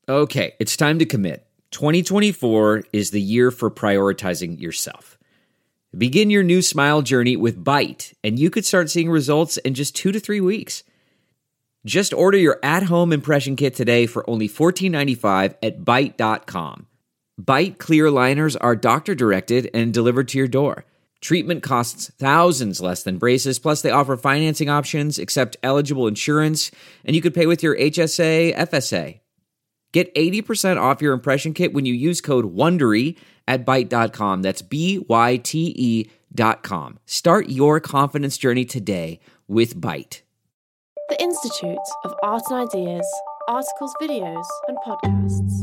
Okay, it's time to commit. 2024 is the year for prioritizing yourself. Begin your new smile journey with Byte, and you could start seeing results in just 2 to 3 weeks. Just order your at-home impression kit today for only $14.95 at Byte.com. Byte clear liners are doctor-directed and delivered to your door. Treatment costs thousands less than braces, plus they offer financing options, accept eligible insurance, and you could pay with your HSA, FSA. Get 80% off your impression kit when you use code WONDERY at Byte.com. That's BYTE.com. Start your confidence journey today with Byte. The Institute of Art and Ideas, articles, videos, and podcasts.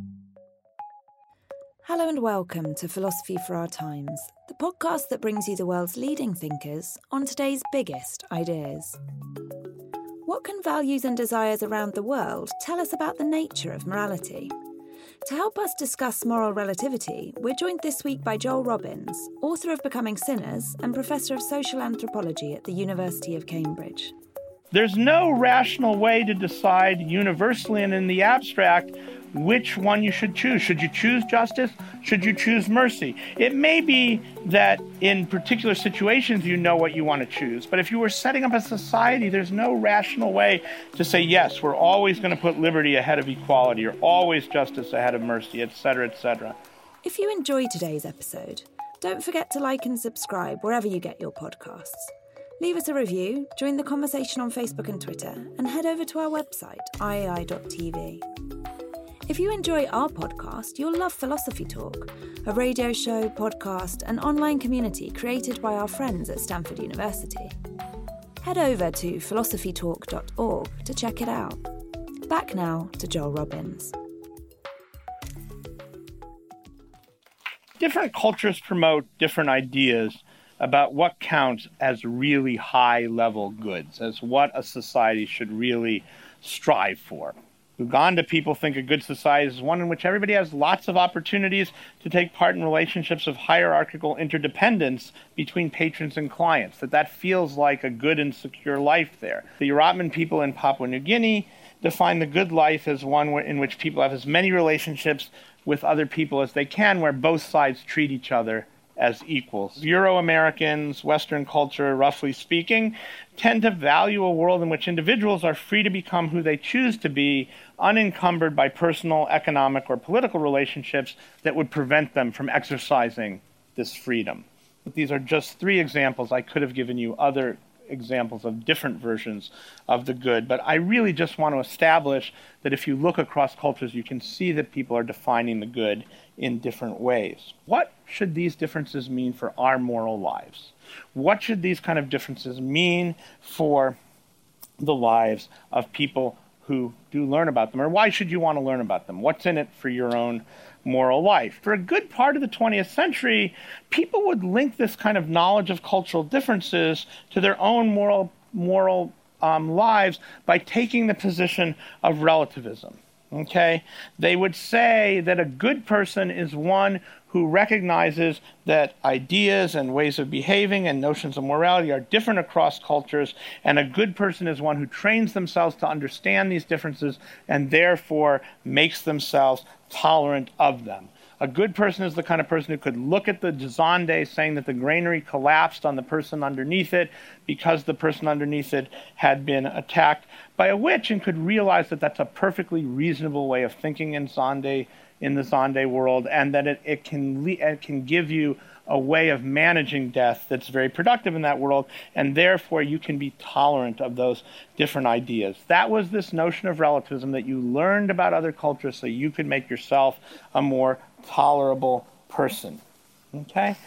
Hello and welcome to Philosophy for Our Times, the podcast that brings you the world's leading thinkers on today's biggest ideas. What can values and desires around the world tell us about the nature of morality? To help us discuss moral relativity, we're joined this week by Joel Robbins, author of Becoming Sinners and Professor of Social Anthropology at the University of Cambridge. There's no rational way to decide universally and in the abstract which one you should choose. Should you choose justice? Should you choose mercy? It may be that in particular situations you know what you want to choose, but if you were setting up a society, there's no rational way to say, yes, we're always going to put liberty ahead of equality, or always justice ahead of mercy, etc., etc. If you enjoyed today's episode, don't forget to like and subscribe wherever you get your podcasts. Leave us a review, join the conversation on Facebook and Twitter, and head over to our website, iai.tv. If you enjoy our podcast, you'll love Philosophy Talk, a radio show, podcast, and online community created by our friends at Stanford University. Head over to philosophytalk.org to check it out. Back now to Joel Robbins. Different cultures promote different ideas about what counts as really high-level goods, as what a society should really strive for. Uganda people think a good society is one in which everybody has lots of opportunities to take part in relationships of hierarchical interdependence between patrons and clients, that feels like a good and secure life there. The Yoruban people in Papua New Guinea define the good life as one in which people have as many relationships with other people as they can, where both sides treat each other as equals. Euro-Americans, Western culture, roughly speaking, tend to value a world in which individuals are free to become who they choose to be, unencumbered by personal, economic, or political relationships that would prevent them from exercising this freedom. These are just 3 examples. I could have given you other examples of different versions of the good, but I really just want to establish that if you look across cultures, you can see that people are defining the good in different ways. What should these differences mean for our moral lives? What should these kind of differences mean for the lives of people who do learn about them? Or why should you want to learn about them? What's in it for your own moral life? For a good part of the 20th century, people would link this kind of knowledge of cultural differences to their own moral lives by taking the position of relativism. Okay? They would say that a good person is one who recognizes that ideas and ways of behaving and notions of morality are different across cultures, and a good person is one who trains themselves to understand these differences and therefore makes themselves tolerant of them. A good person is the kind of person who could look at the Dzande saying that the granary collapsed on the person underneath it because the person underneath it had been attacked by a witch, and could realize that that's a perfectly reasonable way of thinking in the Dzande world, and that it can give you a way of managing death that's very productive in that world, and therefore you can be tolerant of those different ideas. That was this notion of relativism, that you learned about other cultures so you could make yourself a more tolerable person. Okay?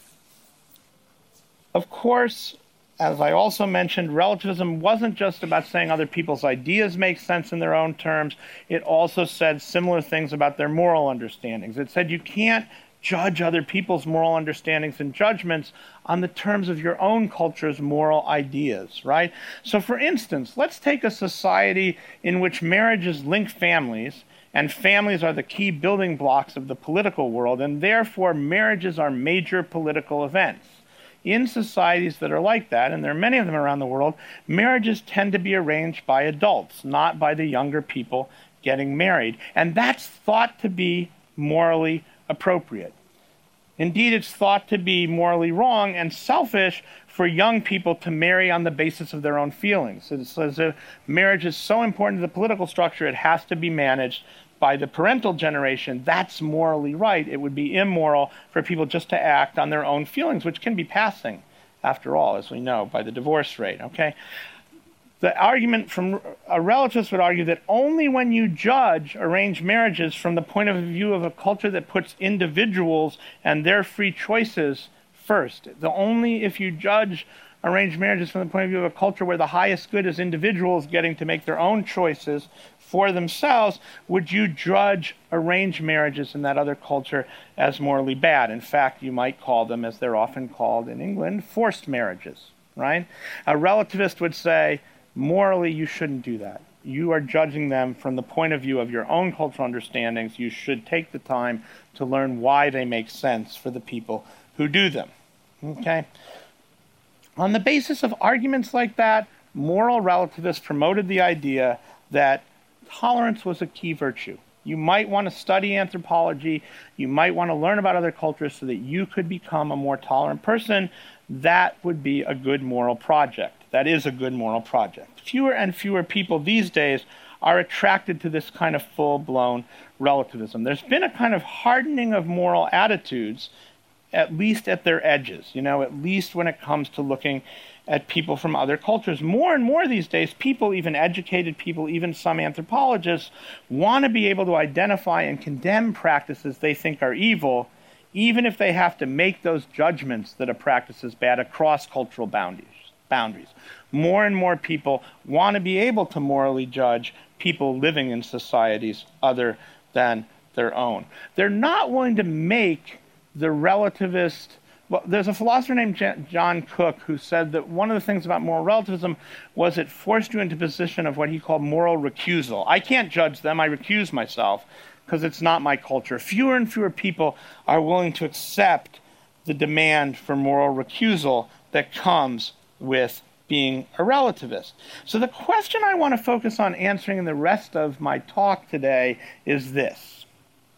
Of course, as I also mentioned, relativism wasn't just about saying other people's ideas make sense in their own terms. It also said similar things about their moral understandings. It said you can't judge other people's moral understandings and judgments on the terms of your own culture's moral ideas, right? So for instance, let's take a society in which marriages link families, and families are the key building blocks of the political world, and therefore marriages are major political events. In societies that are like that, and there are many of them around the world, marriages tend to be arranged by adults, not by the younger people getting married. And that's thought to be morally appropriate. Indeed, it's thought to be morally wrong and selfish for young people to marry on the basis of their own feelings. It says that marriage is so important to the political structure, it has to be managed by the parental generation. That's morally right. It would be immoral for people just to act on their own feelings, which can be passing, after all, as we know, by the divorce rate, okay? The argument from a relativist would argue that only when you judge arranged marriages from the point of view of a culture that puts individuals and their free choices first, only if you judge arranged marriages from the point of view of a culture where the highest good is individuals getting to make their own choices for themselves, would you judge arranged marriages in that other culture as morally bad. In fact, you might call them, as they're often called in England, forced marriages, right? A relativist would say, morally, you shouldn't do that. You are judging them from the point of view of your own cultural understandings. You should take the time to learn why they make sense for the people who do them, okay? On the basis of arguments like that, moral relativists promoted the idea that tolerance was a key virtue. You might want to study anthropology. You might want to learn about other cultures so that you could become a more tolerant person. That would be a good moral project. That is a good moral project. Fewer and fewer people these days are attracted to this kind of full-blown relativism. There's been a kind of hardening of moral attitudes, at least at their edges, at least when it comes to looking at people from other cultures. More and more these days, people, even educated people, even some anthropologists, want to be able to identify and condemn practices they think are evil, even if they have to make those judgments that a practice is bad across cultural boundaries. More and more people want to be able to morally judge people living in societies other than their own. They're not willing to make the relativist. Well, there's a philosopher named John Cook who said that one of the things about moral relativism was it forced you into a position of what he called moral recusal. I can't judge them, I recuse myself because it's not my culture. Fewer and fewer people are willing to accept the demand for moral recusal that comes with being a relativist. So the question I want to focus on answering in the rest of my talk today is this.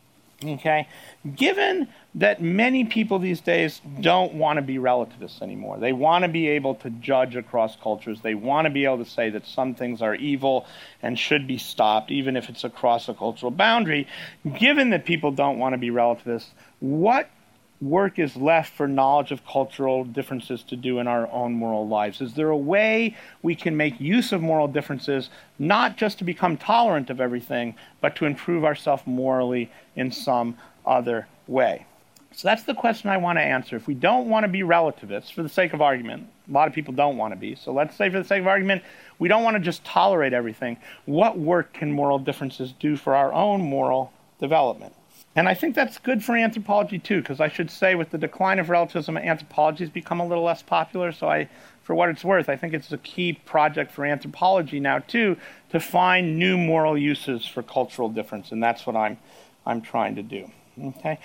Okay? Given that many people these days don't want to be relativists anymore. They want to be able to judge across cultures. They want to be able to say that some things are evil and should be stopped, even if it's across a cultural boundary. Given that people don't want to be relativists, what work is left for knowledge of cultural differences to do in our own moral lives? Is there a way we can make use of moral differences, not just to become tolerant of everything, but to improve ourselves morally in some other way? So that's the question I want to answer. If we don't want to be relativists, for the sake of argument, a lot of people don't want to be, so let's say for the sake of argument, we don't want to just tolerate everything. What work can moral differences do for our own moral development? And I think that's good for anthropology too, because I should say with the decline of relativism, anthropology has become a little less popular, so for what it's worth, I think it's a key project for anthropology now too, to find new moral uses for cultural difference, and that's what I'm trying to do. Okay.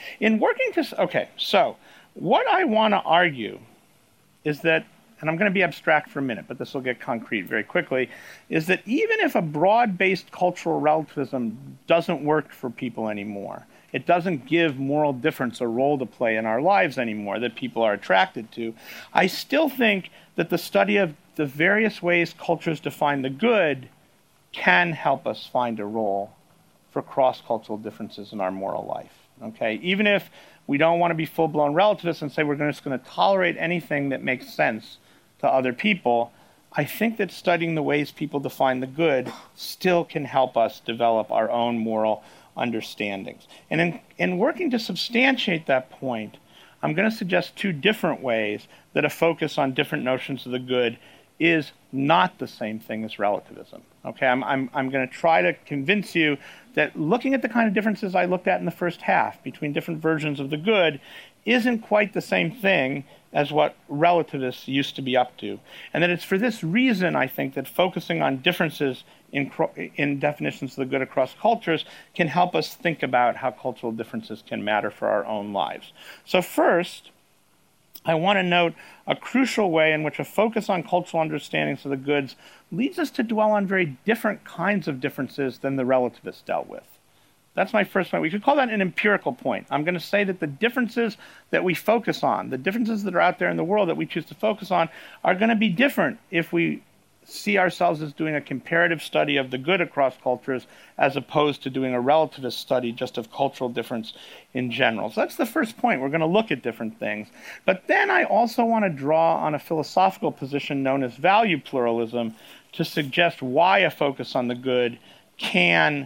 So what I want to argue is that, and I'm going to be abstract for a minute, but this will get concrete very quickly, is that even if a broad-based cultural relativism doesn't work for people anymore, it doesn't give moral difference a role to play in our lives anymore that people are attracted to, I still think that the study of the various ways cultures define the good can help us find a role for cross-cultural differences in our moral life. Okay, even if we don't want to be full-blown relativists and say we're just going to tolerate anything that makes sense to other people, I think that studying the ways people define the good still can help us develop our own moral understandings. And in working to substantiate that point, I'm going to suggest two different ways that a focus on different notions of the good is not the same thing as relativism. Okay, I'm going to try to convince you that looking at the kind of differences I looked at in the first half between different versions of the good isn't quite the same thing as what relativists used to be up to. And that it's for this reason, I think, that focusing on differences in definitions of the good across cultures can help us think about how cultural differences can matter for our own lives. So first, I want to note a crucial way in which a focus on cultural understandings of the goods leads us to dwell on very different kinds of differences than the relativists dealt with. That's my first point. We could call that an empirical point. I'm going to say that the differences that we focus on, the differences that are out there in the world that we choose to focus on, are going to be different if we see ourselves as doing a comparative study of the good across cultures as opposed to doing a relativist study just of cultural difference in general. So that's the first point. We're going to look at different things. But then I also want to draw on a philosophical position known as value pluralism to suggest why a focus on the good can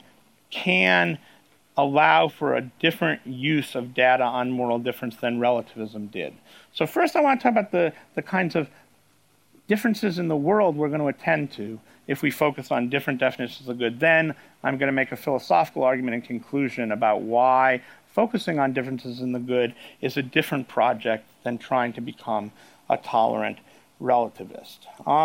allow for a different use of data on moral difference than relativism did. So first I want to talk about the kinds of differences in the world we're going to attend to if we focus on different definitions of good. Then I'm going to make a philosophical argument in conclusion about why focusing on differences in the good is a different project than trying to become a tolerant relativist.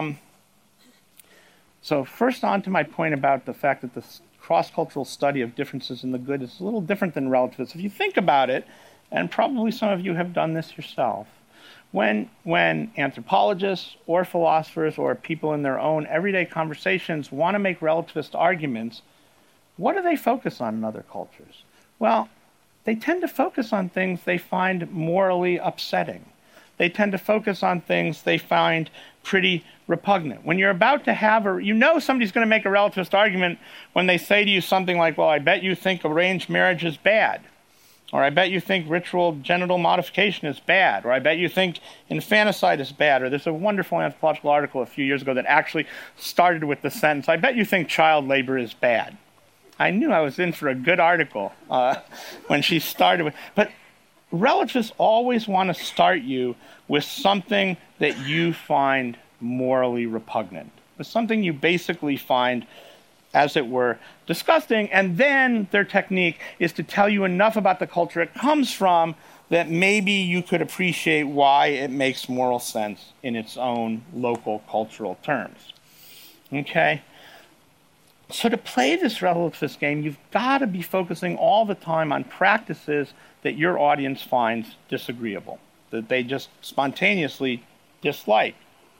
So first on to my point about the fact that the cross-cultural study of differences in the good is a little different than relativists. If you think about it, and probably some of you have done this yourself, when anthropologists or philosophers or people in their own everyday conversations want to make relativist arguments, what do they focus on in other cultures? Well, they tend to focus on things they find morally upsetting. They tend to focus on things they find pretty repugnant. When you're about to have somebody's going to make a relativist argument when they say to you something like, well, I bet you think arranged marriage is bad. Or I bet you think ritual genital modification is bad. Or I bet you think infanticide is bad. Or there's a wonderful anthropological article a few years ago that actually started with the sentence, I bet you think child labor is bad. I knew I was in for a good article when she started with. But relativists always want to start you with something that you find morally repugnant, with something you basically find, as it were, disgusting, and then their technique is to tell you enough about the culture it comes from that maybe you could appreciate why it makes moral sense in its own local cultural terms. Okay? So to play this relativist game, you've got to be focusing all the time on practices that your audience finds disagreeable, that they just spontaneously dislike.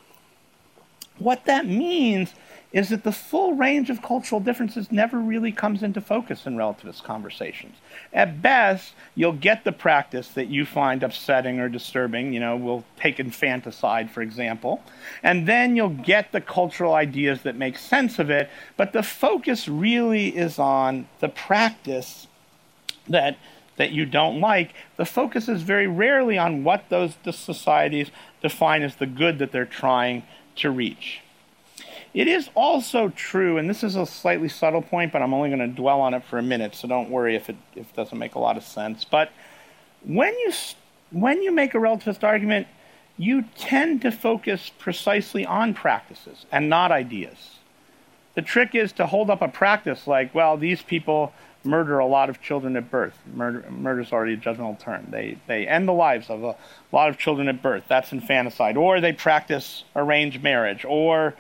What that means is that the full range of cultural differences never really comes into focus in relativist conversations. At best, you'll get the practice that you find upsetting or disturbing. We'll take infanticide, for example. And then you'll get the cultural ideas that make sense of it. But the focus really is on the practice that you don't like. The focus is very rarely on what those societies define as the good that they're trying to reach. It is also true, and this is a slightly subtle point, but I'm only going to dwell on it for a minute, so don't worry if it doesn't make a lot of sense. But when you make a relativist argument, you tend to focus precisely on practices and not ideas. The trick is to hold up a practice like, well, these people murder a lot of children at birth. Murder is already a judgmental term. They end the lives of a lot of children at birth. That's infanticide. Or they practice arranged marriage, or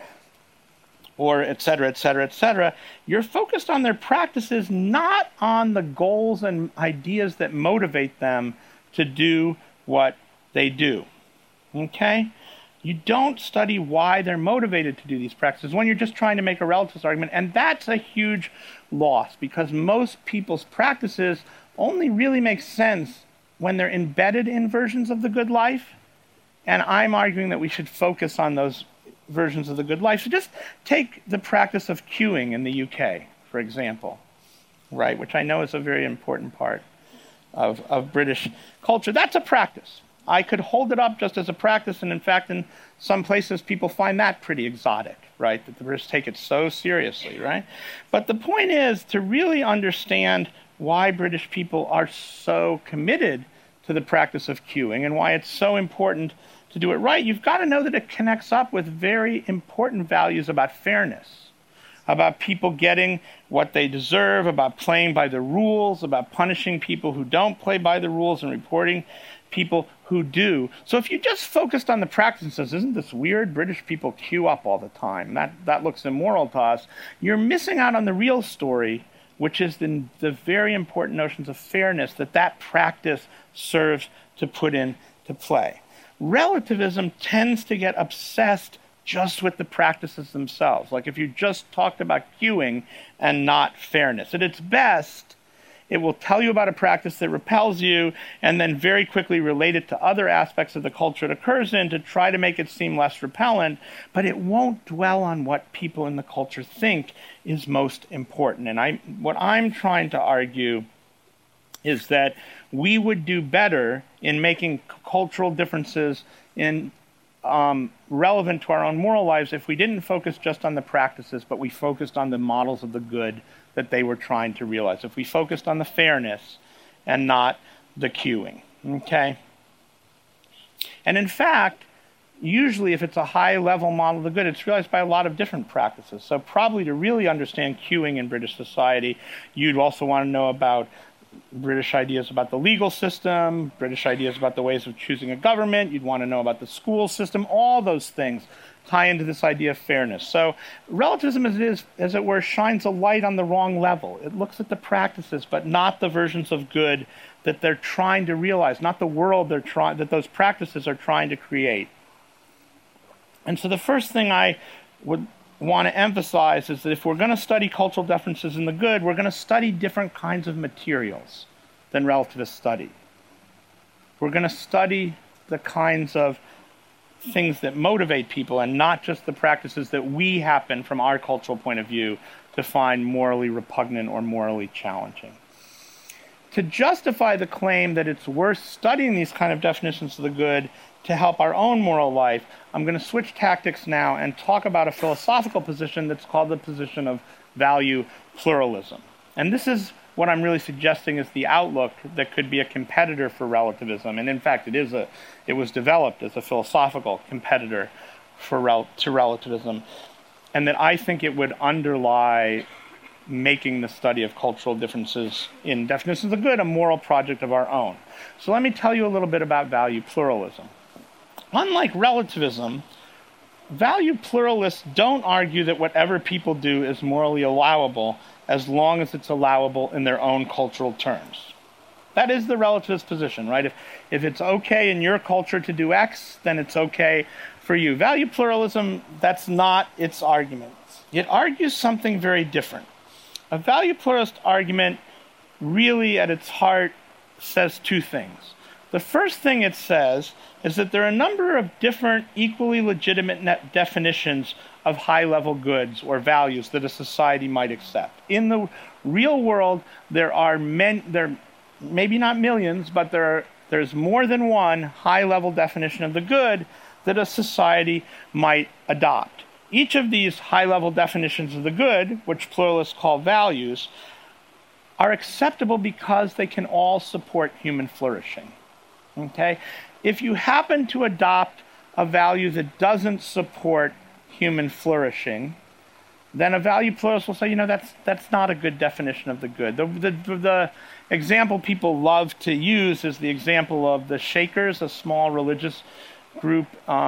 et cetera, et cetera, et cetera. You're focused on their practices, not on the goals and ideas that motivate them to do what they do. Okay? You don't study why they're motivated to do these practices when you're just trying to make a relativist argument, and that's a huge loss because most people's practices only really make sense when they're embedded in versions of the good life, and I'm arguing that we should focus on those versions of the good life. So just take the practice of queuing in the UK, for example, right, which I know is a very important part of British culture. That's a practice. I could hold it up just as a practice, and in fact, in some places, people find that pretty exotic, right, that the British take it so seriously, right? But the point is to really understand why British people are so committed to the practice of queuing and why it's so important to do it right. You've got to know that it connects up with very important values about fairness, about people getting what they deserve, about playing by the rules, about punishing people who don't play by the rules and reporting people who do. So if you just focused on the practice and says, isn't this weird? British people queue up all the time. That looks immoral to us. You're missing out on the real story, which is the very important notions of fairness that practice serves to put into play. relativism tends to get obsessed just with the practices themselves. Like if you just talked about queuing and not fairness. At its best, it will tell you about a practice that repels you and then very quickly relate it to other aspects of the culture it occurs in to try to make it seem less repellent, but it won't dwell on what people in the culture think is most important. And what I'm trying to argue is that we would do better in making cultural differences relevant to our own moral lives if we didn't focus just on the practices, but we focused on the models of the good that they were trying to realize. If we focused on the fairness and not the queuing, okay? And in fact, usually if it's a high-level model of the good, it's realized by a lot of different practices. So probably to really understand queuing in British society, you'd also want to know about British ideas about the legal system, British ideas about the ways of choosing a government. You'd want to know about the school system. All those things tie into this idea of fairness. So relativism, as it were, shines a light on the wrong level. It looks at the practices, but not the versions of good that they're trying to realize, not the world that those practices are trying to create. And so the first thing I would want to emphasize is that if we're going to study cultural differences in the good, we're going to study different kinds of materials than relativists study. We're going to study the kinds of things that motivate people and not just the practices that we happen, from our cultural point of view, to find morally repugnant or morally challenging. To justify the claim that it's worth studying these kind of definitions of the good to help our own moral life, I'm going to switch tactics now and talk about a philosophical position that's called the position of value pluralism. And this is what I'm really suggesting is the outlook that could be a competitor for relativism. And in fact, it was developed as a philosophical competitor to relativism. And that I think it would underlie making the study of cultural differences in definitions of the good a moral project of our own. So let me tell you a little bit about value pluralism. Unlike relativism, value pluralists don't argue that whatever people do is morally allowable as long as it's allowable in their own cultural terms. That is the relativist position, right? If it's okay in your culture to do X, then it's okay for you. Value pluralism, that's not its argument. It argues something very different. A value pluralist argument really at its heart says two things. The first thing it says is that there are a number of different equally legitimate definitions of high-level goods or values that a society might accept. In the real world, there maybe not millions, but there's more than one high-level definition of the good that a society might adopt. Each of these high-level definitions of the good, which pluralists call values, are acceptable because they can all support human flourishing. Okay? If you happen to adopt a value that doesn't support human flourishing, then a value pluralist will say, that's not a good definition of the good. The example people love to use is the example of the Shakers, a small religious group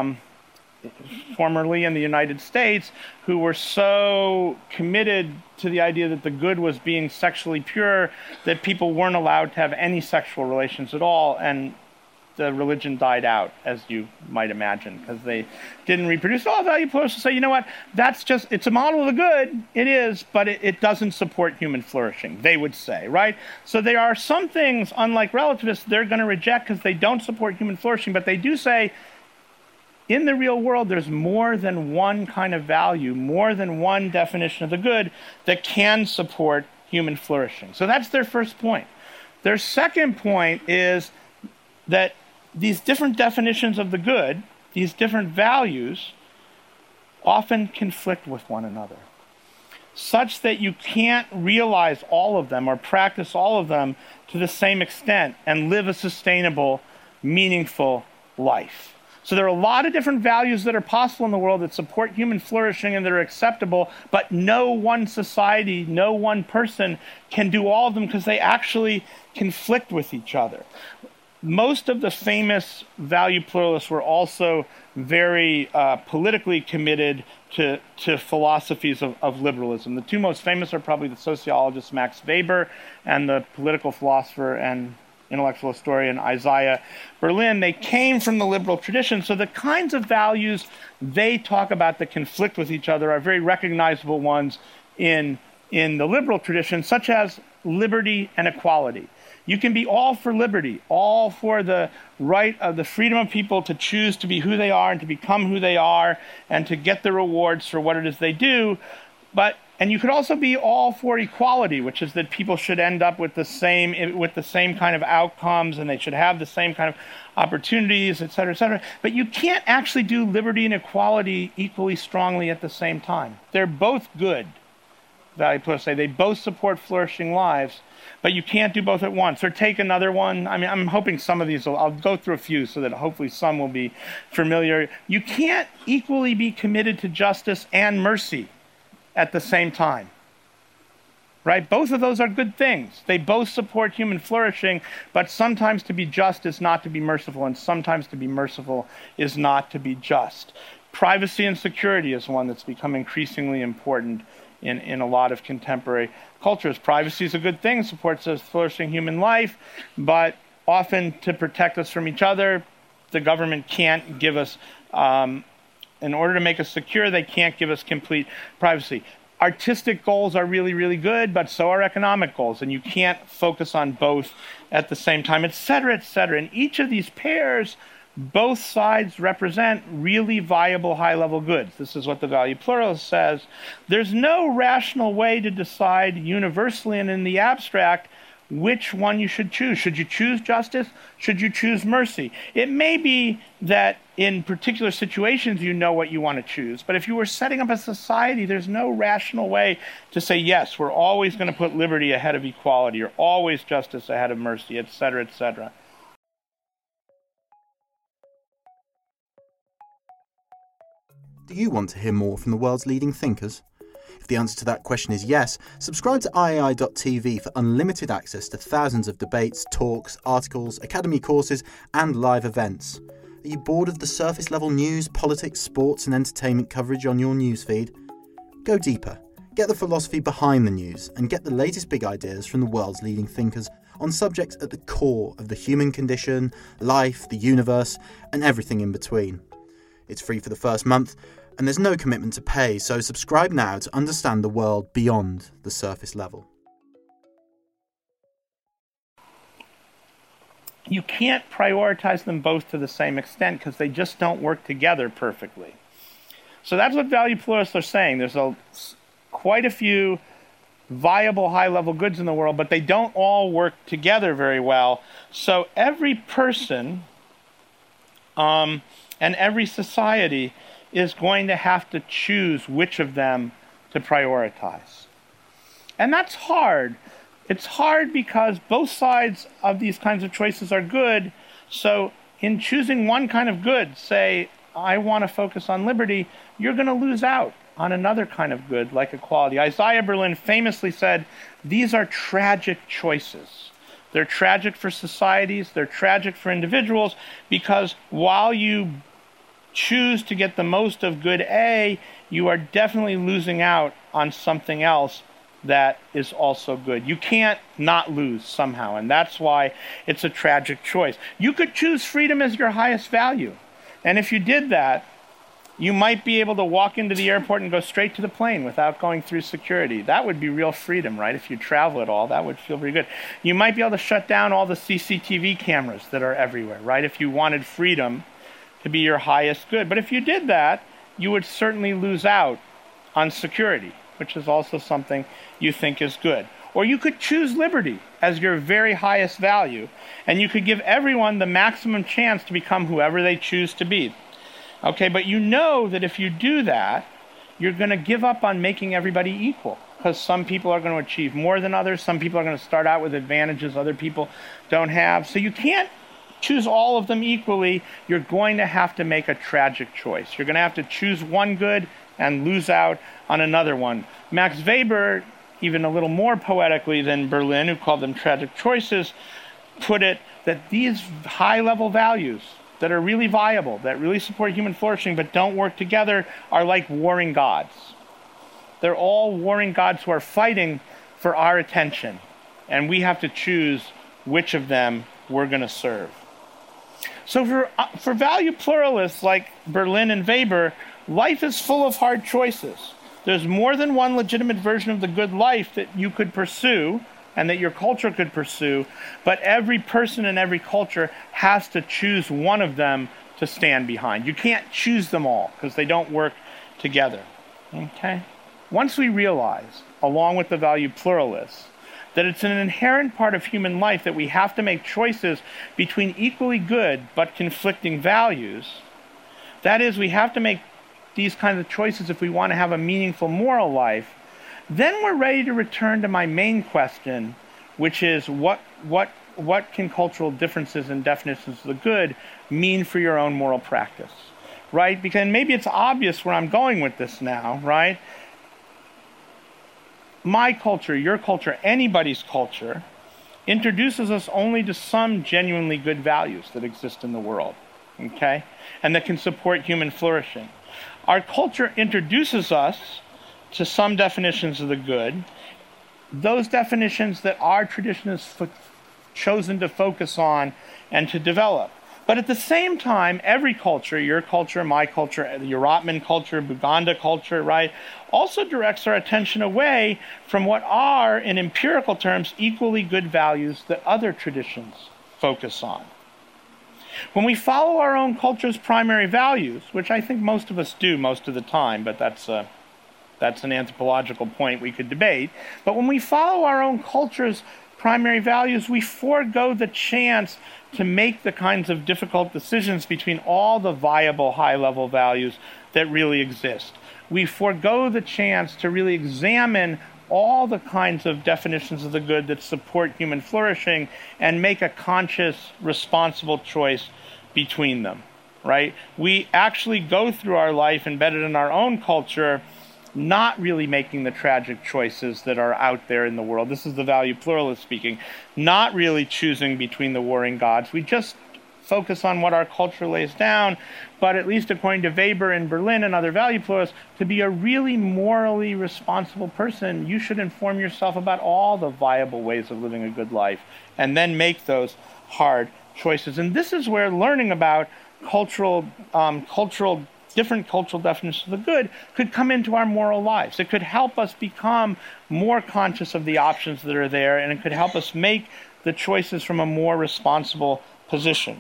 formerly in the United States, who were so committed to the idea that the good was being sexually pure that people weren't allowed to have any sexual relations at all, and the religion died out, as you might imagine, because they didn't reproduce. Value pluralists say, it's a model of the good, it is, but it doesn't support human flourishing, they would say, right? So there are some things, unlike relativists, they're going to reject because they don't support human flourishing, but they do say, in the real world, there's more than one kind of value, more than one definition of the good that can support human flourishing. So that's their first point. Their second point is that these different definitions of the good, these different values, often conflict with one another, such that you can't realize all of them or practice all of them to the same extent and live a sustainable, meaningful life. So there are a lot of different values that are possible in the world that support human flourishing and that are acceptable, but no one society, no one person can do all of them because they actually conflict with each other. Most of the famous value pluralists were also very politically committed to philosophies of liberalism. The two most famous are probably the sociologist Max Weber and the political philosopher and intellectual historian Isaiah Berlin, they came from the liberal tradition. So the kinds of values they talk about that conflict with each other are very recognizable ones in the liberal tradition, such as liberty and equality. You can be all for liberty, all for the right of the freedom of people to choose to be who they are and to become who they are and to get the rewards for what it is they do. And you could also be all for equality, which is that people should end up with the same kind of outcomes and they should have the same kind of opportunities, et cetera, et cetera. But you can't actually do liberty and equality equally strongly at the same time. They're both good, value pluralists say. They both support flourishing lives, but you can't do both at once. Or take another one. I mean, I'm hoping some of these I'll go through a few so that hopefully some will be familiar. You can't equally be committed to justice and mercy at the same time, right? Both of those are good things. They both support human flourishing, but sometimes to be just is not to be merciful, and sometimes to be merciful is not to be just. Privacy and security is one that's become increasingly important in a lot of contemporary cultures. Privacy is a good thing, supports a flourishing human life, but often to protect us from each other, the government can't give us in order to make us secure, they can't give us complete privacy. Artistic goals are really, really good, but so are economic goals, and you can't focus on both at the same time, et cetera, et cetera. In each of these pairs, both sides represent really viable high-level goods. This is what the value pluralist says. There's no rational way to decide universally and in the abstract which one you should choose. Should you choose justice? Should you choose mercy? It may be that in particular situations you know what you want to choose, but if you were setting up a society, there's no rational way to say, yes, we're always going to put liberty ahead of equality, or always justice ahead of mercy, et cetera, et cetera. Do you want to hear more from the world's leading thinkers? If the answer to that question is yes, subscribe to iai.tv for unlimited access to thousands of debates, talks, articles, academy courses, and live events. Are you bored of the surface-level news, politics, sports, and entertainment coverage on your newsfeed? Go deeper. Get the philosophy behind the news and get the latest big ideas from the world's leading thinkers on subjects at the core of the human condition, life, the universe, and everything in between. It's free for the first month, and there's no commitment to pay, so subscribe now to understand the world beyond the surface level. You can't prioritize them both to the same extent because they just don't work together perfectly. So that's what value pluralists are saying. There's quite a few viable high-level goods in the world, but they don't all work together very well. So every person and every society is going to have to choose which of them to prioritize. And that's hard. It's hard because both sides of these kinds of choices are good. So in choosing one kind of good, say, I want to focus on liberty, you're going to lose out on another kind of good, like equality. Isaiah Berlin famously said, these are tragic choices. They're tragic for societies, they're tragic for individuals, because while you choose to get the most of good A, you are definitely losing out on something else that is also good. You can't not lose somehow, and that's why it's a tragic choice. You could choose freedom as your highest value, and if you did that, you might be able to walk into the airport and go straight to the plane without going through security. That would be real freedom, right? If you travel at all, that would feel pretty good. You might be able to shut down all the CCTV cameras that are everywhere, right? If you wanted freedom to be your highest good. But if you did that, you would certainly lose out on security, which is also something you think is good. Or you could choose liberty as your very highest value, and you could give everyone the maximum chance to become whoever they choose to be. Okay, but you know that if you do that, you're going to give up on making everybody equal, because some people are going to achieve more than others. Some people are going to start out with advantages other people don't have. So you can't choose all of them equally. You're going to have to make a tragic choice. You're going to have to choose one good and lose out on another one. Max Weber, even a little more poetically than Berlin, who called them tragic choices, put it that these high-level values that are really viable, that really support human flourishing but don't work together, are like warring gods. They're all warring gods who are fighting for our attention, and we have to choose which of them we're going to serve. So for value pluralists like Berlin and Weber, life is full of hard choices. There's more than one legitimate version of the good life that you could pursue and that your culture could pursue, but every person in every culture has to choose one of them to stand behind. You can't choose them all because they don't work together. Okay? Once we realize, along with the value pluralists, that it's an inherent part of human life that we have to make choices between equally good but conflicting values, that is, we have to make these kinds of choices if we want to have a meaningful moral life, then we're ready to return to my main question, which is what can cultural differences and definitions of the good mean for your own moral practice, right? Because maybe it's obvious where I'm going with this now, right? My culture, your culture, anybody's culture introduces us only to some genuinely good values that exist in the world, okay? And that can support human flourishing. Our culture introduces us to some definitions of the good, those definitions that our tradition has chosen to focus on and to develop. But at the same time, every culture, your culture, my culture, the Oratman culture, Buganda culture, right, also directs our attention away from what are, in empirical terms, equally good values that other traditions focus on. When we follow our own culture's primary values, which I think most of us do most of the time, but that's an anthropological point we could debate, but when we follow our own culture's primary values, we forego the chance to make the kinds of difficult decisions between all the viable high-level values that really exist. We forego the chance to really examine all the kinds of definitions of the good that support human flourishing and make a conscious, responsible choice between them, right? We actually go through our life embedded in our own culture, not really making the tragic choices that are out there in the world. This is the value pluralist speaking. Not really choosing between the warring gods. We just focus on what our culture lays down, but at least according to Weber in Berlin and other value pluralists, to be a really morally responsible person, you should inform yourself about all the viable ways of living a good life and then make those hard choices. And this is where learning about different cultural definitions of the good could come into our moral lives. It could help us become more conscious of the options that are there, and it could help us make the choices from a more responsible position.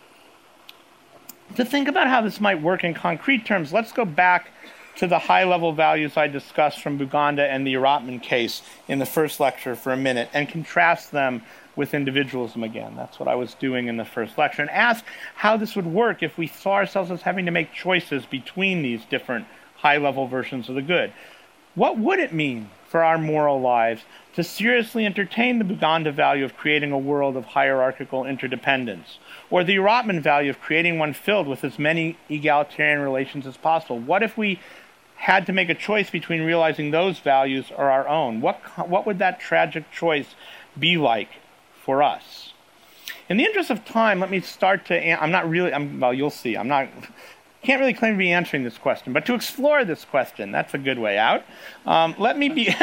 To think about how this might work in concrete terms, let's go back to the high-level values I discussed from Buganda and the Oratman case in the first lecture for a minute and contrast them with individualism again. That's what I was doing in the first lecture. And ask how this would work if we saw ourselves as having to make choices between these different high-level versions of the good. What would it mean for our moral lives to seriously entertain the Buganda value of creating a world of hierarchical interdependence, or the Oratman value of creating one filled with as many egalitarian relations as possible? What if we had to make a choice between realizing those values or our own? What would that tragic choice be like for us? In the interest of time, let me start to, you'll see, can't really claim to be answering this question, but to explore this question, that's a good way out. Let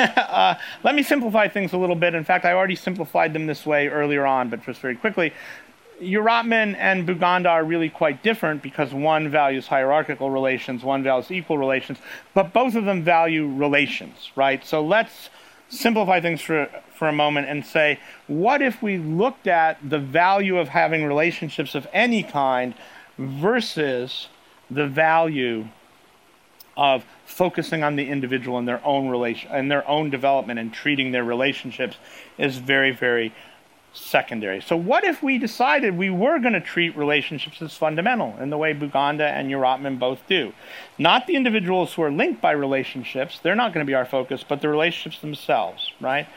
me simplify things a little bit. In fact, I already simplified them this way earlier on, but just very quickly. Oratman and Buganda are really quite different because one values hierarchical relations, one values equal relations, but both of them value relations, right? So let's simplify things for a moment and say, what if we looked at the value of having relationships of any kind versus the value of focusing on the individual and their own relation and their own development and treating their relationships as very, very secondary. So what if we decided we were going to treat relationships as fundamental in the way Buganda and Oratman both do? Not the individuals who are linked by relationships, they're not going to be our focus, but the relationships themselves, right?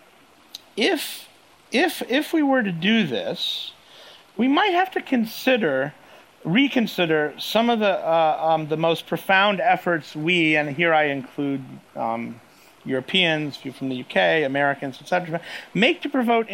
If we were to do this, we might have to reconsider some of the most profound efforts we, and here I include Europeans, people from the UK, Americans, etc., make to promote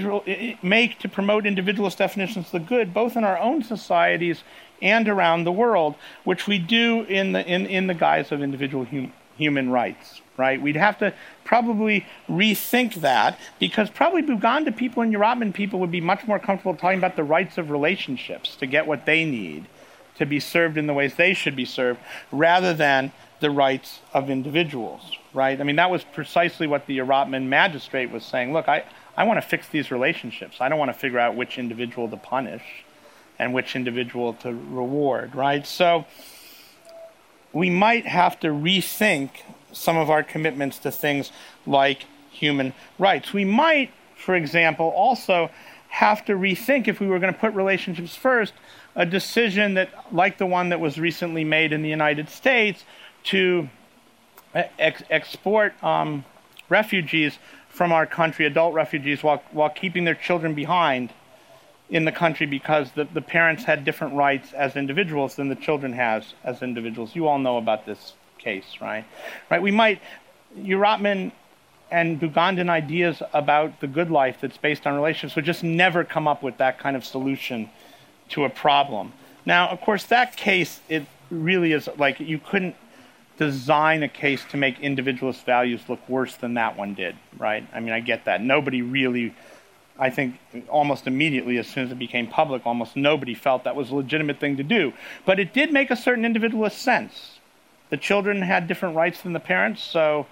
individualist definitions of the good, both in our own societies and around the world, which we do in the guise of individual human rights, right? We'd have to probably rethink that, because probably Buganda people and Uratman people would be much more comfortable talking about the rights of relationships to get what they need, to be served in the ways they should be served, rather than the rights of individuals, right? I mean, that was precisely what the Uratman magistrate was saying. Look, I want to fix these relationships. I don't want to figure out which individual to punish and which individual to reward, right? So we might have to rethink some of our commitments to things like human rights. We might, for example, also have to rethink, if we were going to put relationships first, a decision that, like the one that was recently made in the United States, to export refugees from our country, adult refugees, while keeping their children behind in the country, because the parents had different rights as individuals than the children has as individuals. You all know about this case, right? Right. We might, Uratman and Bugandan ideas about the good life that's based on relationships would just never come up with that kind of solution to a problem. Now, of course, that case, it really is like, you couldn't design a case to make individualist values look worse than that one did, right? I mean, I get that. Nobody really, I think almost immediately, as soon as it became public, almost nobody felt that was a legitimate thing to do. But it did make a certain individualist sense. The children had different rights than the parents, so,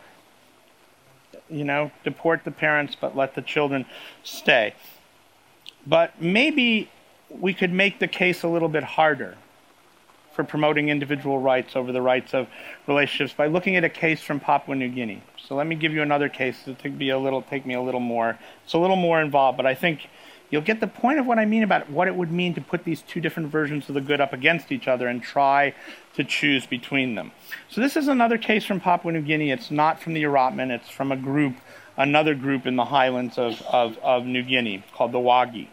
deport the parents, but let the children stay. But maybe we could make the case a little bit harder for promoting individual rights over the rights of relationships by looking at a case from Papua New Guinea. So let me give you another case that take me a little more. It's a little more involved, but I think you'll get the point of what I mean about what it would mean to put these two different versions of the good up against each other and try to choose between them. So this is another case from Papua New Guinea. It's not from the Uratman. It's from another group in the highlands of New Guinea called the Wagi.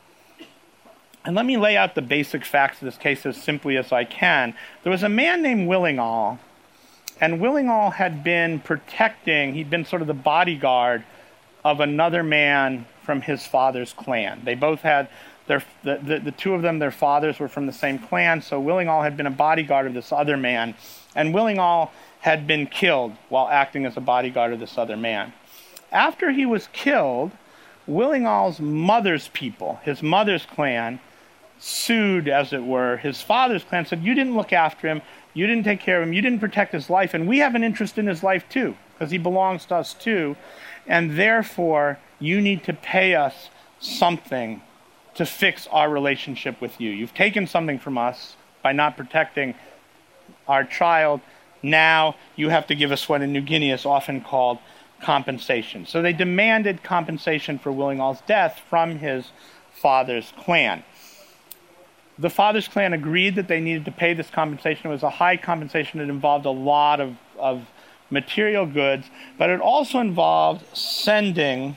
And let me lay out the basic facts of this case as simply as I can. There was a man named Willingall, and Willingall had been he'd been sort of the bodyguard of another man from his father's clan. They both had, the two of them, their fathers were from the same clan, so Willingall had been a bodyguard of this other man, and Willingall had been killed while acting as a bodyguard of this other man. After he was killed, Willingall's mother's people, his mother's clan, sued, as it were, his father's clan, said, you didn't look after him, you didn't take care of him, you didn't protect his life, and we have an interest in his life too, because he belongs to us too, and therefore you need to pay us something to fix our relationship with you. You've taken something from us by not protecting our child. Now you have to give us what in New Guinea is often called compensation. So they demanded compensation for Willingall's death from his father's clan. The father's clan agreed that they needed to pay this compensation. It was a high compensation. It involved a lot of material goods, but it also involved sending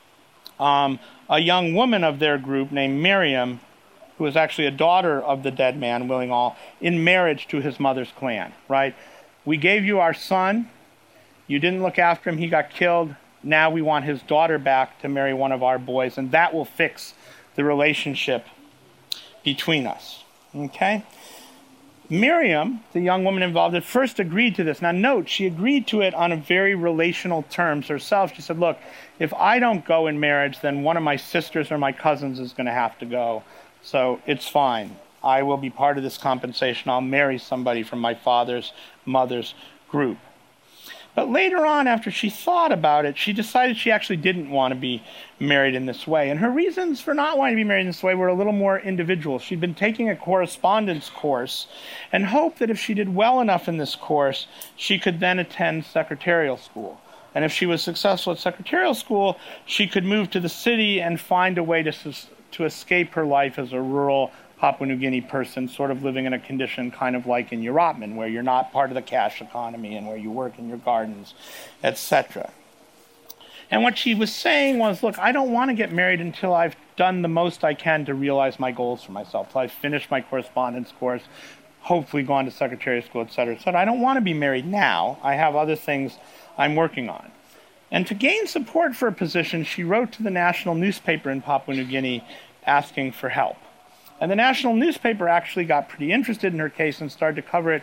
a young woman of their group named Miriam, who was actually a daughter of the dead man, Willingall, in marriage to his mother's clan, right? We gave you our son. You didn't look after him. He got killed. Now we want his daughter back to marry one of our boys, and that will fix the relationship between us. Okay? Miriam, the young woman involved, at first agreed to this. Now note, she agreed to it on a very relational terms herself. She said, look, if I don't go in marriage, then one of my sisters or my cousins is going to have to go. So it's fine. I will be part of this compensation. I'll marry somebody from my father's mother's group. But later on, after she thought about it, she decided she actually didn't want to be married in this way. And her reasons for not wanting to be married in this way were a little more individual. She'd been taking a correspondence course and hoped that if she did well enough in this course, she could then attend secretarial school. And if she was successful at secretarial school, she could move to the city and find a way to escape her life as a rural Papua New Guinea person, sort of living in a condition kind of like in Uratman, where you're not part of the cash economy and where you work in your gardens, etc. And what she was saying was, look, I don't want to get married until I've done the most I can to realize my goals for myself, until I've finished my correspondence course, hopefully gone to secretarial school, etc., etc. I don't want to be married now. I have other things I'm working on. And to gain support for a position, she wrote to the national newspaper in Papua New Guinea asking for help. And the national newspaper actually got pretty interested in her case and started to cover it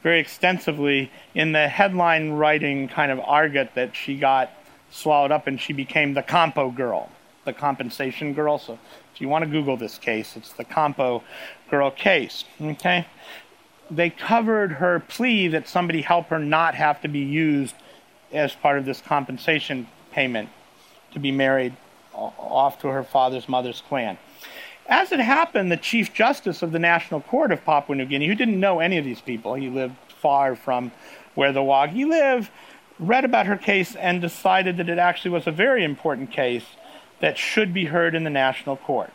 very extensively in the headline writing kind of argot that she got swallowed up, and she became the Campo girl, the compensation girl. So if you want to Google this case, it's the Campo girl case. Okay? They covered her plea that somebody help her not have to be used as part of this compensation payment to be married off to her father's mother's clan. As it happened, the Chief Justice of the National Court of Papua New Guinea, who didn't know any of these people, he lived far from where the Wagi live, read about her case and decided that it actually was a very important case that should be heard in the National Court.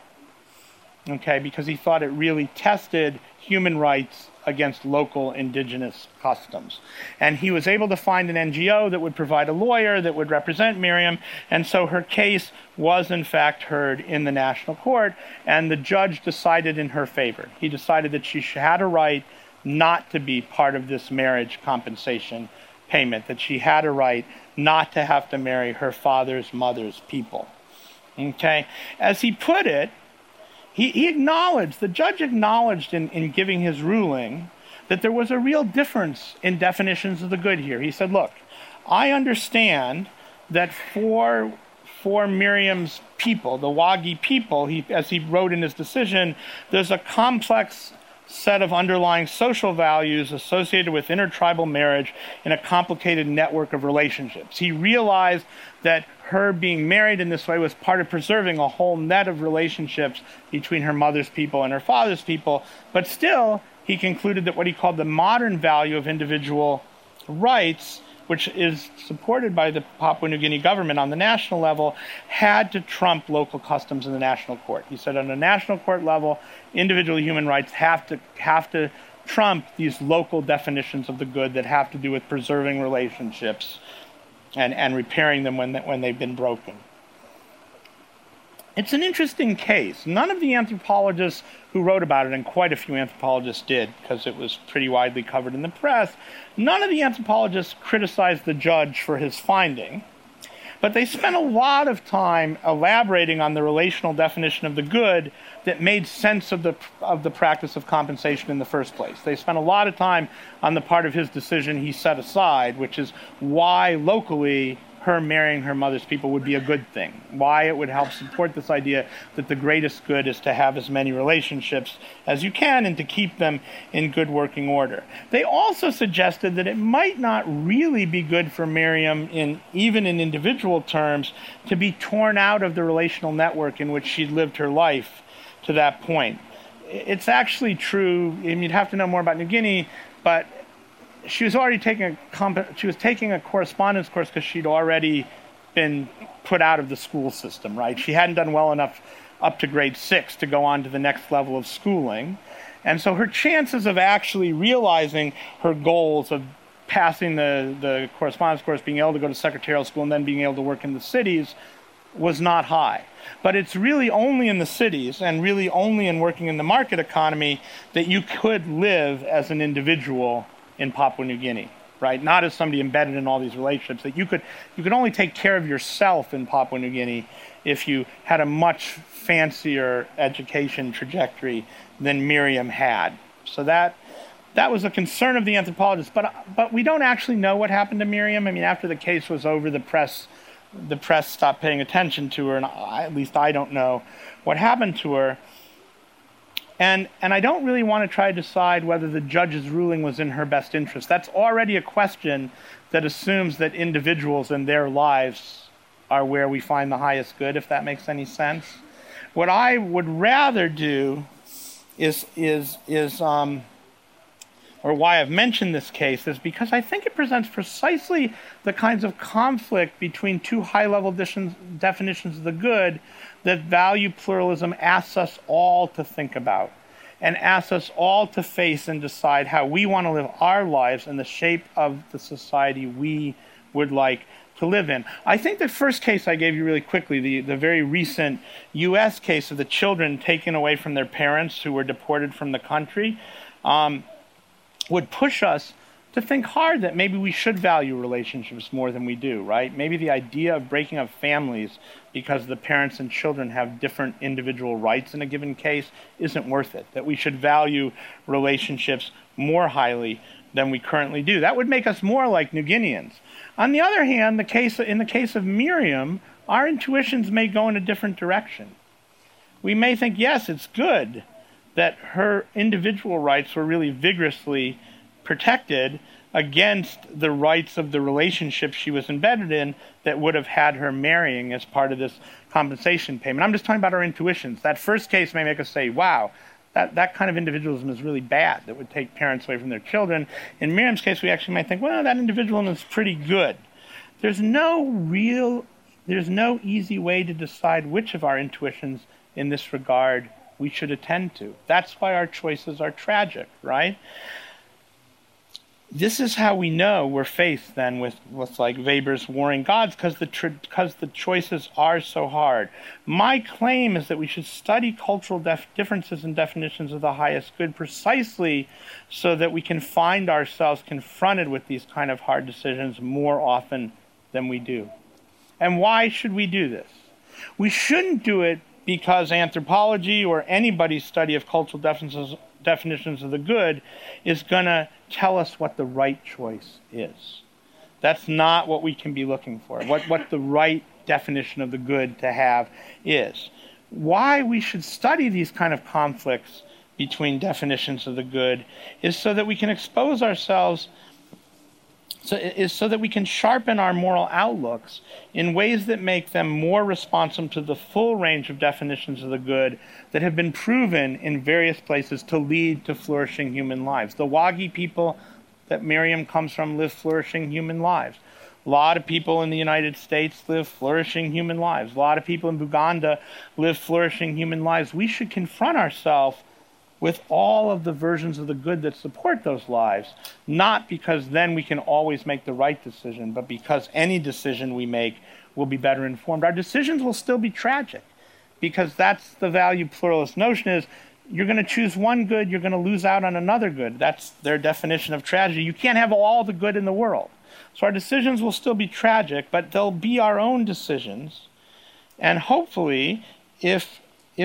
Okay, because he thought it really tested human rights against local indigenous customs. And he was able to find an NGO that would provide a lawyer that would represent Miriam, and so her case was in fact heard in the National Court, and the judge decided in her favor. He decided that she had a right not to be part of this marriage compensation payment, that she had a right not to have to marry her father's mother's people. Okay? As he put it, he acknowledged, the judge acknowledged in giving his ruling that there was a real difference in definitions of the good here. He said, look, I understand that for Miriam's people, the Wagi people, as he wrote in his decision, there's a complex set of underlying social values associated with intertribal marriage in a complicated network of relationships. He realized that her being married in this way was part of preserving a whole net of relationships between her mother's people and her father's people, but still, he concluded that what he called the modern value of individual rights, which is supported by the Papua New Guinea government on the national level, had to trump local customs in the national court. He said on the national court level, individual human rights have to trump these local definitions of the good that have to do with preserving relationships and repairing them when they've been broken. It's an interesting case. None of the anthropologists who wrote about it, and quite a few anthropologists did because it was pretty widely covered in the press, none of the anthropologists criticized the judge for his finding, but they spent a lot of time elaborating on the relational definition of the good that made sense of the practice of compensation in the first place. They spent a lot of time on the part of his decision he set aside, which is why locally her marrying her mother's people would be a good thing, why it would help support this idea that the greatest good is to have as many relationships as you can and to keep them in good working order. They also suggested that it might not really be good for Miriam, even in individual terms, to be torn out of the relational network in which she'd lived her life to that point. It's actually true, and you'd have to know more about New Guinea, but she was already taking a correspondence course because she'd already been put out of the school system, right? She hadn't done well enough up to grade 6 to go on to the next level of schooling. And so her chances of actually realizing her goals of passing the correspondence course, being able to go to secretarial school, and then being able to work in the cities was not high. But it's really only in the cities and really only in working in the market economy that you could live as an individual in Papua New Guinea, right? Not as somebody embedded in all these relationships. That you could only take care of yourself in Papua New Guinea if you had a much fancier education trajectory than Miriam had. So that was a concern of the anthropologists. But we don't actually know what happened to Miriam. I mean, after the case was over, the press stopped paying attention to her, and at least I don't know what happened to her. And I don't really want to try to decide whether the judge's ruling was in her best interest. That's already a question that assumes that individuals and their lives are where we find the highest good, if that makes any sense. What I would rather do or why I've mentioned this case is because I think it presents precisely the kinds of conflict between two high-level definitions of the good that value pluralism asks us all to think about and asks us all to face and decide how we want to live our lives in the shape of the society we would like to live in. I think the first case I gave you really quickly, the very recent U.S. case of the children taken away from their parents who were deported from the country, would push us to think hard that maybe we should value relationships more than we do, right? Maybe the idea of breaking up families because the parents and children have different individual rights in a given case isn't worth it, that we should value relationships more highly than we currently do. That would make us more like New Guineans. On the other hand, in the case of Miriam, our intuitions may go in a different direction. We may think, yes, it's good that her individual rights were really vigorously protected against the rights of the relationship she was embedded in that would have had her marrying as part of this compensation payment. I'm just talking about our intuitions. That first case may make us say, wow, that kind of individualism is really bad, that would take parents away from their children. In Miriam's case, we actually might think, well, that individualism is pretty good. There's no easy way to decide which of our intuitions in this regard we should attend to. That's why our choices are tragic, right? This is how we know we're faced then with like Weber's warring gods, because the choices are so hard. My claim is that we should study cultural differences and definitions of the highest good precisely so that we can find ourselves confronted with these kind of hard decisions more often than we do. And why should we do this? We shouldn't do it because anthropology or anybody's study of cultural definitions of the good is going to tell us what the right choice is. That's not what we can be looking for, what the right definition of the good to have is. Why we should study these kind of conflicts between definitions of the good is so that we can expose ourselves, so that we can sharpen our moral outlooks in ways that make them more responsive to the full range of definitions of the good that have been proven in various places to lead to flourishing human lives. The Wagi people that Miriam comes from live flourishing human lives. A lot of people in the United States live flourishing human lives. A lot of people in Buganda live flourishing human lives. We should confront ourselves with all of the versions of the good that support those lives, not because then we can always make the right decision, but because any decision we make will be better informed. Our decisions will still be tragic, because that's the value pluralist notion is you're going to choose one good, you're going to lose out on another good. That's their definition of tragedy. You can't have all the good in the world. So our decisions will still be tragic, but they'll be our own decisions. And hopefully, if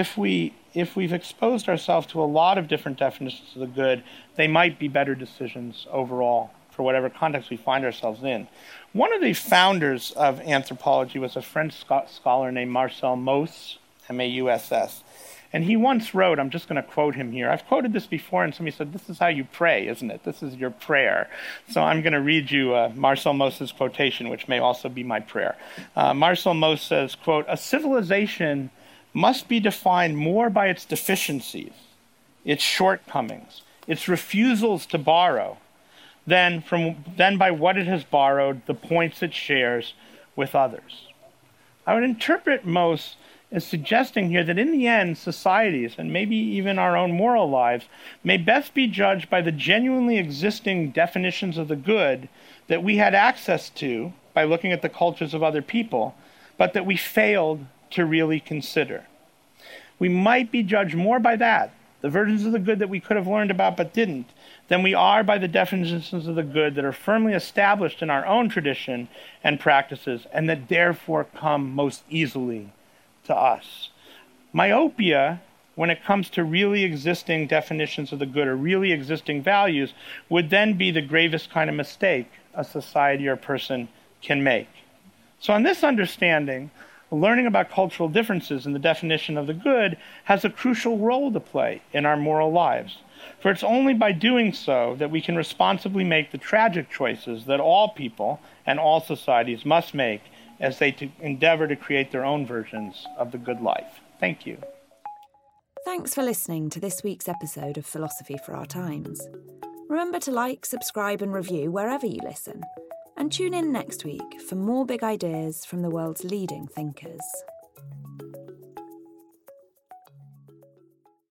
we've exposed ourselves to a lot of different definitions of the good, they might be better decisions overall for whatever context we find ourselves in. One of the founders of anthropology was a French scholar named Marcel Mauss, M-A-U-S-S. And he once wrote, I'm just going to quote him here. I've quoted this before, and somebody said, this is how you pray, isn't it? This is your prayer. So I'm going to read you Marcel Mauss's quotation, which may also be my prayer. Marcel Mauss says, quote, "A civilization must be defined more by its deficiencies, its shortcomings, its refusals to borrow, than by what it has borrowed, the points it shares with others." I would interpret Mauss as suggesting here that in the end, societies, and maybe even our own moral lives, may best be judged by the genuinely existing definitions of the good that we had access to by looking at the cultures of other people, but that we failed to really consider. We might be judged more by that, the versions of the good that we could have learned about but didn't, than we are by the definitions of the good that are firmly established in our own tradition and practices, and that therefore come most easily to us. Myopia, when it comes to really existing definitions of the good or really existing values, would then be the gravest kind of mistake a society or a person can make. So on this understanding, learning about cultural differences in the definition of the good has a crucial role to play in our moral lives. For it's only by doing so that we can responsibly make the tragic choices that all people and all societies must make as they endeavor to create their own versions of the good life. Thank you. Thanks for listening to this week's episode of Philosophy for Our Times. Remember to like, subscribe and review wherever you listen. And tune in next week for more big ideas from the world's leading thinkers.